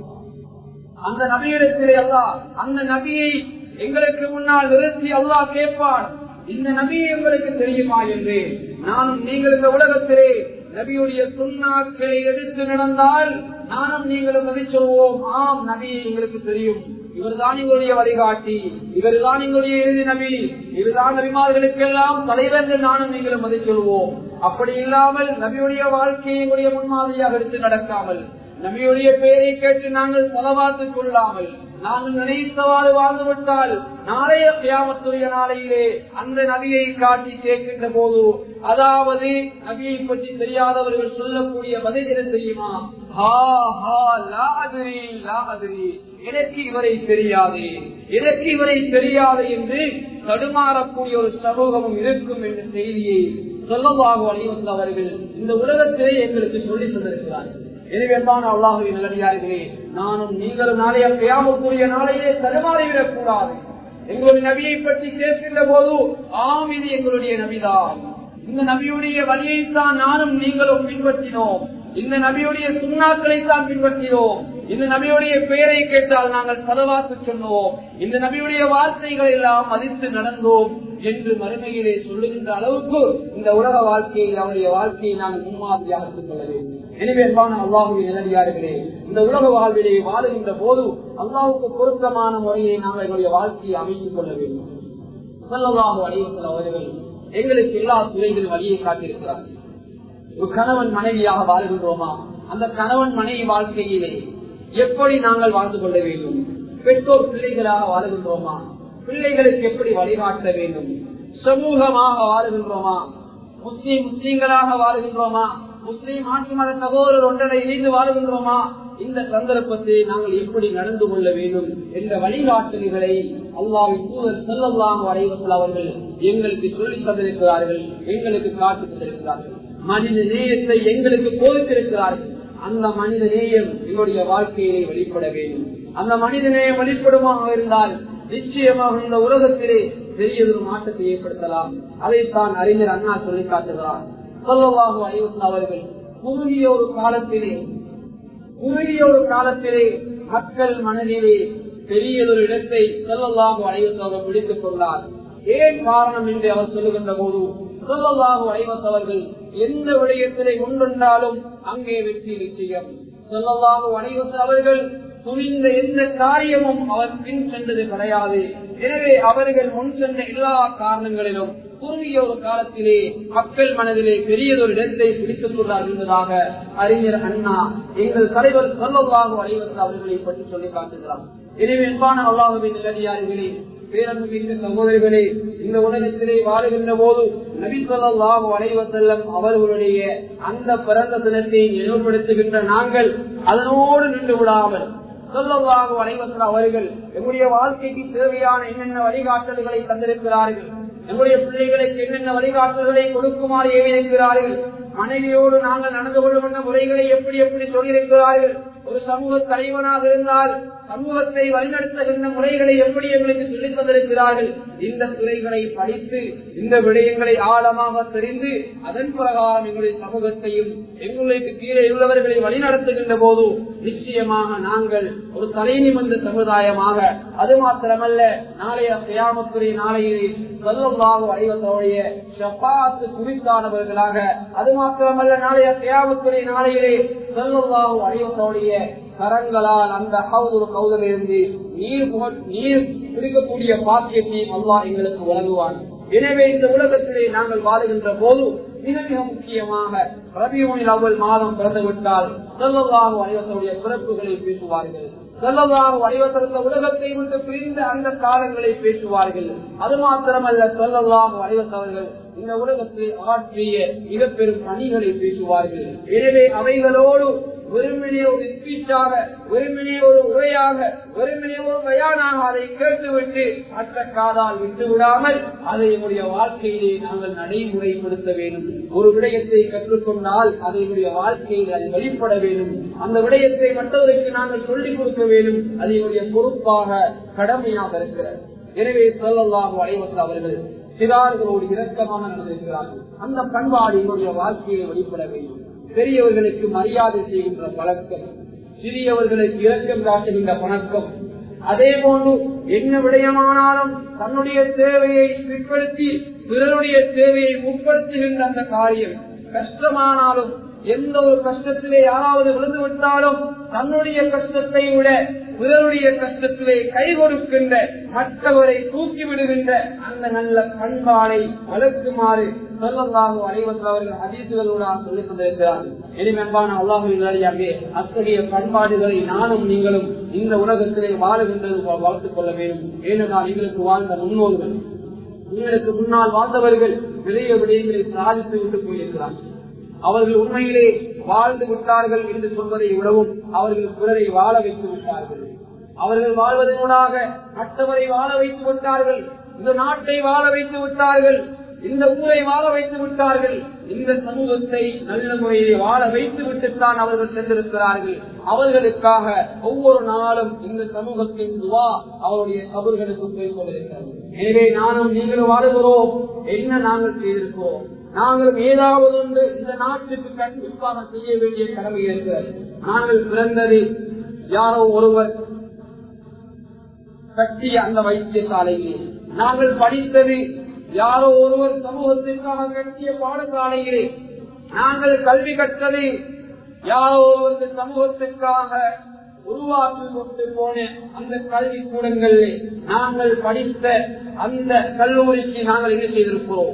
அந்த நபியிடத்திலே அல்லாஹ் அந்த நபியை எங்களுக்கு முன்னால் நிறுத்தி அல்லாஹ் கேட்பான், இந்த நபி எங்களுக்கு தெரியுமா என்று. நானும் நீங்கள் இந்த உலகத்திலே நபியுடைய சுன்னாக்களை எடுத்து நடந்தால் நானும் நீங்களும் அதை சொல்வோம், ஆம் நபியை எங்களுக்கு தெரியும், இவர்தான் எங்களுடைய வழிகாட்டி, இவர்தான் எங்களுடைய இறுதி நபி, இதுதான் நபிமார்களுக்கெல்லாம் தலைவர் என்று நானும் நீங்களும் அதை சொல்வோம். அப்படி இல்லாமல் நபியுடைய வாழ்க்கையை எங்களுடைய முன்மாதிரியாக எடுத்து நடக்காமல், நபியுடைய பெயரை கேட்டு நாங்கள் ஸலவாத் கொள்ளாமல் நாங்கள் நினைத்தவாறு வாழ்ந்துவிட்டால் நாளைய கியாமத்துடைய நாளையிலே அந்த நபியை காட்டி கேட்கின்ற போது, அதாவது நபியை பற்றி தெரியாதவர்கள் சொல்லக்கூடிய பதில் என்ன தெரியுமா? ஹா ஹா லா அத்ரி லா அத்ரி, எனக்கு இவரை தெரியாது, எனக்கு இவரை தெரியாது என்று தடுமாறக்கூடிய ஒரு சமூகமும் இருக்கும் என்ற செய்தியை ஸல்லல்லாஹு அலைஹி வஸல்லம் அவர்கள் இந்த உலகத்திலே எங்களுக்கு சொல்லி தந்திருக்கிறார்கள். எனவே அல்லாஹ்வின் நல்லடியார்களே, நானும் நீங்களும் நாளைய கியாமத்துடைய நாளையிலே தடுமாறிவிடக் கூடாது. எங்களுடைய நபியை பற்றி கேட்கின்ற போது, ஆம் இது எங்களுடைய நபிதான், இந்த நபியுடைய வழியைத்தான் நானும் நீங்களும் பின்பற்றினோம், இந்த நபியுடைய சுன்னாக்களை தான் பின்பற்றினோம், இந்த நபியுடைய பெயரை கேட்டால் நாங்கள் ஸலவாத் சொன்னோம், இந்த நபியுடைய வார்த்தைகள் எல்லாம் மதித்து நடந்தோம் என்று மறுமையிலே சொல்லுகின்ற அளவுக்கு இந்த உலக வாழ்க்கையை அவருடைய வாழ்க்கையை நாங்கள் முன்மாதிரியாக எடுத்துக் கொள்ள வேண்டும். எனவே அன்பான அல்லாஹ்வின் நல்லடியார்களே, இந்த உலக வாழ்விலே வாழுகின்ற போது அல்லாஹ்வுக்கு பொருத்தமான முறையை நாங்கள் எங்களுடைய வாழ்க்கையை அமைத்துக் கொள்ள வேண்டும். ஸல்லல்லாஹு அலைஹி வஸல்லம் அவர்கள் எங்களுக்கு எல்லா துறைகளிலும் வழியை காட்டியிருக்கிறார்கள். ஒரு கணவன் மனைவியாக வாழ்கின்றோமா, அந்த கணவன் மனைவி வாழ்க்கையிலே எப்படி நாங்கள் வாழ்ந்து கொள்ள வேண்டும்? பெற்றோர் பிள்ளைகளாக வாழ்கின்றோமா, பிள்ளைகளுக்கு எப்படி வழிகாட்ட வேண்டும்? சமூகமாக வாழ்கின்றோமா, முஸ்லீம் முஸ்லீம்களாக வாழ்கின்றோமா, முஸ்லீம் ஆட்சி மத சகோதரர் ஒன்றரை இணைந்து வாழ்கின்றோமா? இந்த சந்தர்ப்பத்தை நாங்கள் எப்படி நடந்து கொள்ள வேண்டும் என்ற வழிகாட்டுதல்களை அல்லாஹ்வின் தூதர் ஸல்லல்லாஹு அலைஹி வஸல்லம் அவர்கள் எங்களுக்கு சொல்லி தந்திருக்கிறார்கள், எங்களுக்கு காட்டி தந்திருக்கிறார்கள். மனித நேயத்தை எங்களுக்கு போதித்திருக்கிறார்கள். அந்த மனித நேயம் எங்களுடைய வாழ்க்கையிலே வெளிப்பட வேண்டும். அந்த மனித நேயம் வெளிப்படுமாக இருந்தால் நிச்சயமாக இந்த உலகத்திலே பெரியதொரு மாற்றத்தை ஏற்படுத்தலாம். அதைத்தான் அறிஞர் அண்ணா சொல்லி காட்டுகிறார். ஸல்லல்லாஹு அலைஹி வஸல்லம் அவர்கள் குறுகிய ஒரு காலத்திலே குறுகிய ஒரு காலத்திலே மக்கள் மனதிலே பெரியதொரு இடத்தை ஸல்லல்லாஹு அலைஹி வஸல்லம் அவர்கள் பிடித்துக் கொண்டார். ஏன் காரணம் என்று அவர் சொல்லுகின்ற போது, ஸல்லல்லாஹு அலைஹி வஸல்லம் அவர்கள் எந்த விடயத்திலே முன்வந்தாலும் அங்கே வெற்றி நிச்சயம். ஸல்லல்லாஹு அலைஹி வஸல்லம் அவர்கள் துணிந்த எந்த காரியமும் அவர் பின் சென்றது கிடையாது. எனவே அவர்கள் முன் சென்ற எல்லா காரணங்களிலும் குறுகிய ஒரு காலத்திலே மக்கள் மனதிலே பெரியதொரு இடத்தை பிடித்துக் கொண்டார் என்பதாக அறிஞர் அண்ணா எங்கள் தலைவர் ஸல்லல்லாஹு அலைஹி வஸல்லம் அவர்களை பற்றி சொல்லி காட்டுகிறார். எனவே அன்பான அல்லாஹ்வின் நல்லடியார்களே, பேரன்புமிக்க சகோதரர்களே, இந்த உலகத்திலே வாழுகின்ற போது நபி ஸல்லல்லாஹு அலைஹி வஸல்லம் அவர்களுடைய அந்த பிறந்த தினத்தை நினைவுபடுத்துகின்ற நாங்கள் அதனோடு நின்று விடாமல் ஸல்லல்லாஹு அலைஹி வஸல்லம் அவர்கள் எங்களுடைய வாழ்க்கைக்கு தேவையான என்னென்ன வழிகாட்டல்களை தந்திருக்கிறார்கள், நம்முடைய பிள்ளைகளுக்கு என்னென்ன வழிகாட்டல்களை கொடுக்குமாறு ஏவியிருக்கிறார்கள், மனைவியோடு நாங்கள் நடந்து கொள்ளும் முறைகளை எப்படி எப்படி சொல்லியிருக்கிறார்கள், ஒரு சமூக தலைவனாக இருந்தால் சமூகத்தை வழிநடத்துகின்ற முறைகளை எப்படி எங்களுக்கு சொல்லித் தந்திருக்கிறார்கள். இந்த துறைகளை படித்து இந்த விடயங்களை ஆழமாக தெரிந்து அதன் பிரகாரம் எங்களுடைய சமூகத்தையும் எங்களுக்கு கீழே உள்ளவர்களை வழிநடத்துகின்ற போது நிச்சயமாக நாங்கள் ஒரு தலை நிமிர்ந்த சமுதாயமாக, அது மாத்திரமல்ல நாளைய கியாமத்துடைய நாளையிலே ஸல்லல்லாஹு அலைஹி வஸல்லம் ஷஃபாஅத் குறித்தானவர்களாக, அது மாத்திரமல்ல நாளைய கியாமத்துடைய நாளையிலே ஸல்லல்லாஹு அலைஹி வஸல்லம் கரங்களால் அந்த ஹவுதுல் கௌதரிலிருந்து நீர் நீர் குடிக்கக்கூடிய பாக்கியத்தையும் அல்லாஹ் எங்களுக்கு வழங்குவான். எனவே இந்த உலகத்திலே நாங்கள் வாழுகின்ற போது மிக மிக முக்கியமாக ரபியுல் அவ்வல் மாதம் பிறந்துவிட்டால் ஸல்லல்லாஹு அலைஹி வஸல்லம் பிறப்புகளை பேசுவார்கள். ஸல்லல்லாஹு அலைஹி வஸல்லம் உலகத்தை விட்டு பிரிந்த அந்த காலங்களை பேசுவார்கள். அது மாத்திரமல்ல ஸல்லல்லாஹு அலைஹி வஸல்லம் இந்த உலகத்தில் ஆற்றிய மிக பெரும் பணிகளை பேசுவார்கள். எனவே அவைகளோடு வெறுமனே ஒரு ஸ்பீச்சாக, வெறுமனே ஒரு உரையாக, வெறுமனே ஒரு பயானாக அதை கேட்டுவிட்டு மற்ற காதால் விட்டு விடாமல் அதை என்னுடைய வாழ்க்கையிலே நாங்கள் நடைமுறைப்படுத்த வேண்டும். ஒரு விடயத்தை கற்றுக்கொண்டால் அதை என்னுடைய வாழ்க்கையில் அது வெளிப்பட வேண்டும். அந்த விடயத்தை மற்றவருக்கு நாங்கள் சொல்லிக் கொடுக்க வேண்டும். அது என்னுடைய பொறுப்பாக, கடமையாக இருக்கிறது. எனவே ஸல்லல்லாஹு அலைஹி வஸல்லம் அவர்கள் சிறார்களோடு இரக்கமாக நடந்திருக்கிறார்கள். அந்த பண்பாடு என்னுடைய வாழ்க்கையை வெளிப்பட வேண்டும். பெரியவர்களுக்கு மரியாதை செய்கின்ற பழக்கம், சிறியவர்களுக்கு இரக்கம் காட்டுகின்ற பழக்கம், அதே போன்று என்ன விடயமானாலும் தன்னுடைய தேவையை பிற்படுத்தி பிறருடைய தேவையை முற்படுத்துகின்ற அந்த காரியம், கஷ்டமானாலும் எந்த ஒரு கஷ்டத்திலே யாராவது விழுந்து விட்டாலும் தன்னுடைய கஷ்டத்தை விட பிறருடைய கஷ்டத்திலே கை கொடுக்கின்ற, மற்றவரை தூக்கி விடுகின்ற அந்த நல்ல பண்பாடை வளர்க்குமாறு ஸல்லல்லாஹு அலைஹி வஸல்லம் அவர்கள் ஹதீஸ்களோடு சொல்லிக் கொண்டிருக்கிறார்கள். எளிமையான அல்லாஹ்வின் நல்லடியார்களே, அத்தகைய பண்பாடுகளை நானும் நீங்களும் இந்த உலகத்திலே வாழுகின்றது வளர்த்துக் கொள்ள வேண்டும். ஏனென்றால் எங்களுக்கு வாழ்ந்த முன்னோர்கள், உங்களுக்கு முன்னால் வாழ்ந்தவர்கள் நிறைய விடயங்களை சாதித்து விட்டு போயிருக்கிறார்கள். அவர்கள் உண்மையிலே வாழ்ந்து விட்டார்கள் என்று சொல்வதை விடவும் அவர்கள் பிறரை வாழ வைத்து விட்டார்கள். அவர்கள் வாழ்வதனூடாக மற்றவரை வாழ வைத்து விட்டார்கள். இந்த நாட்டை வாழ வைத்து விட்டார்கள். இந்த ஊரை வாழ வைத்து விட்டார்கள். இந்த சமூகத்தை நல்ல முறையிலே வாழ வைத்து விட்டுத்தான் அவர்கள் சென்றிருக்கிறார்கள். அவர்களுக்காக ஒவ்வொரு நாளும் இந்த சமூகத்தின் துவா அவருடைய கபர்களுக்கு போய் கொண்டிருக்கிறது. எனவே நானும் நீங்களும் வாழுகிறோம். என்ன நாங்கள் செய்திருக்கிறோம்? நாங்கள் ஏதாவது ஒன்று இந்த நாட்டுக்கு கண்டிப்பாக செய்ய வேண்டிய கடமை இருக்கிறது. நாங்கள் பிறந்தது யாரோ ஒருவர் கட்டிய அந்த வைத்தியசாலையிலே, நாங்கள் படித்தது யாரோ ஒருவர் சமூகத்திற்காக கட்டிய பாடசாலையிலே, நாங்கள் கல்வி கற்றது யாரோ ஒருவருக்கு சமூகத்திற்காக உருவாக்கி கொண்டு போன அந்த கல்வி கூடங்களிலே, நாங்கள் படித்த அந்த கல்லூரிக்கு நாங்கள் என்ன செய்திருக்கிறோம்?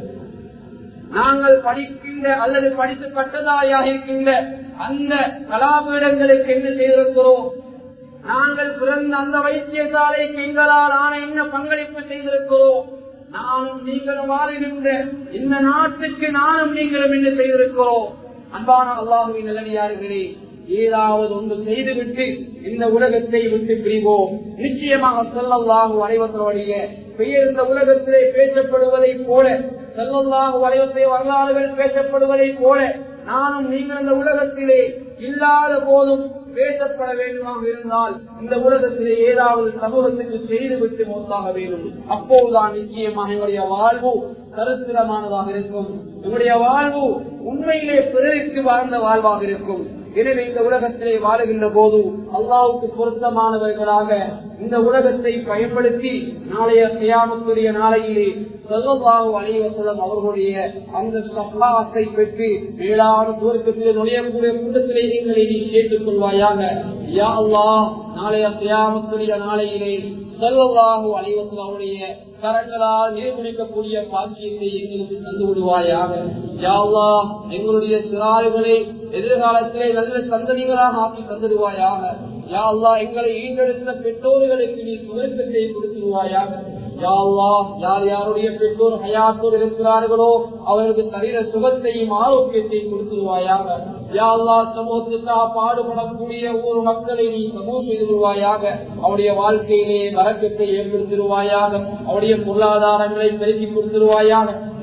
நாங்கள் படிக்கின்ற அல்லது படித்து பட்டதாரியாக இருக்கின்ற அந்த கலாபீடங்களுக்கு என்ன செய்திருக்கிறோம்? நாங்கள் பிறந்த அந்த வைத்தியசாலைக்கு எங்களால் ஆன என்ன பங்களிப்பு செய்திருக்கிறோம்? நானும் நீங்களும் வாழ்கின்ற இந்த நாட்டுக்கு நானும் நீங்களும் என்ன செய்திருக்கிறோம்? அன்பான அல்லாஹ்வின் நல்லடியார்களே, ஏதாவது ஒன்று செய்துவிட்டு இந்த உலகத்தை விட்டு பிரிவோம். நிச்சயமாக ஸல்லல்லாஹு அலைஹி வஸல்லம் பெயர் இந்த உலகத்திலே பேசப்படுவதை போல, ஸல்லல்லாஹு அலைஹி வஸல்லம் வரலாறுகள் பேசப்படுவதை போல நானும் நீங்கள் இந்த உலகத்திலே இல்லாத போதும் பேசப்பட வேண்டுமாக இருந்தால் இந்த உலகத்திலே ஏதாவது சமூகத்துக்கு செய்துவிட்டு மௌத்தாக வேண்டும். அப்போதுதான் நிச்சயமாக எங்களுடைய வாழ்வு சரித்திரமானதாக இருக்கும். எங்களுடைய வாழ்வு உண்மையிலே பிறருக்கு வாழ்ந்த வாழ்வாக இருக்கும். எனவே இந்த உலகத்திலே வாழுகின்ற போது அல்லாஹ்வுக்கு பொருத்தமானவர்களாக இந்த உலகத்தை பயன்படுத்தி நாளைய கியாமத்துடைய நாளையிலே ஸல்லல்லாஹு அலைஹி வஸல்லம் அவர்களுடைய அந்த ஷஃபாஅத்தை பெற்று மேலான சுவர்க்கத்திலே நுழையக்கூடிய கூட்டத்திலே எங்களை நீ சேர்த்துக் கொள்வாயாக. யா அல்லாஹ், நாளைய கியாமத்துடைய நாளையிலே ஸல்லல்லாஹு அலைஹி வஸல்லம் அவருடைய கரங்களால் நீர்குடிக்கக்கூடிய பாக்கியத்தை எங்களுக்கு தந்து விடுவாயாக. யா அல்லாஹ், எங்களுடைய சிறார்களை எதிர்காலத்திலே நல்ல சந்ததிகளாக ஆக்கி தந்துடுவாயாக. யா அல்லாஹ், எங்களை ஈண்டெடுத்த பெற்றோர்களுக்கு நீ சுவர்க்கத்தை கொடுத்துருவாயாக. யா அல்லாஹ், யார் யாருடைய பெற்றோர் ஹயாத்தோடு இருக்கிறார்களோ அவர்களுக்கு சரீர சுகத்தையும் ஆரோக்கியத்தையும் கொடுத்துருவாயாக. யா அல்லாஹ், சமூகத்துக்காக பாடுபடக்கூடிய ஒவ்வொரு மக்களை நீ சமூகம் செய்துருவாயாக. அவருடைய வாழ்க்கையிலே வரக்கத்தை ஏற்படுத்திடுவாயாக. அவருடைய பொருளாதாரங்களை பெருக்கி கொடுத்துருவாயாக.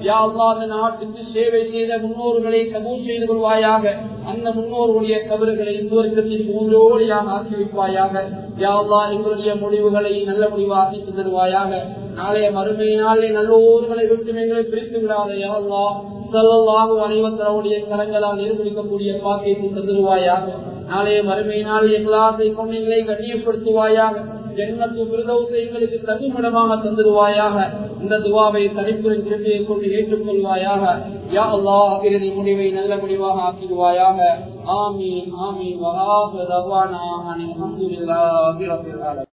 யா அல்லாஹ் அந்த நாட்டுக்கு சேவை செய்த முன்னோர்களை கபூல் செய்து கொள்வாயாக. அந்த முன்னோர்களுடைய கபறுகளை சுவர்க்கத்தின் பூஞ்சோடியாக ஆக்கி வைப்பாயாக. யா அல்லாஹ் எங்களுடைய முடிவுகளை நல்ல முடிவாக்கி தருவாயாக. நாளைய மறுமையினாலே நல்லோர்களை விட்டு எங்களை பிரித்து விடாத யா அல்லாஹ் ஸல்லல்லாஹு அலைஹி வஸல்லம் கரங்களால் நிரூபிக்கக்கூடிய பாக்கியத்தை தருவாயாக. நாளைய மறுமையினால் இக்லாஸை கொண்டு எங்களை கண்ணியப்படுத்துவாயாக. ஜன்னத்து ஃபிர்தௌஸை எங்களுக்கு தங்குமிடமாக தந்துடுவாயாக. இந்த துஆவை தனிப்புரின் கிருபையை கொண்டு ஏற்றுக்கொள்வாயாக. யா அல்லாஹ் இறுதி முடிவை நல்ல முடிவாக ஆக்கிடுவாயாக. ஆமீன் ஆமீன். வஆஹிரு தஅவானா அனில் ஹம்துலில்லாஹி ரப்பில் ஆலமீன்.